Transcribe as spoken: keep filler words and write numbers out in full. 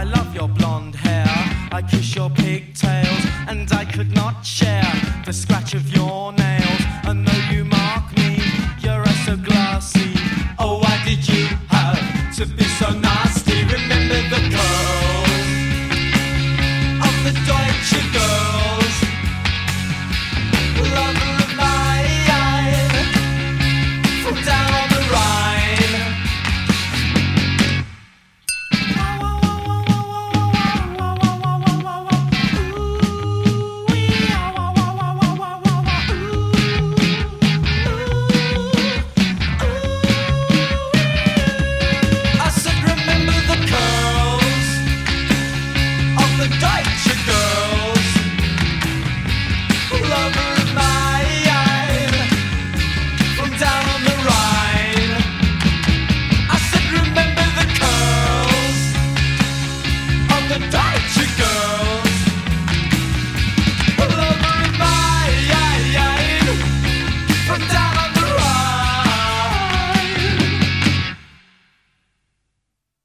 I love your blonde hair. I kiss your pigtails, and I could not share the scratch of your nails. And though you mark me, you're oh so glassy.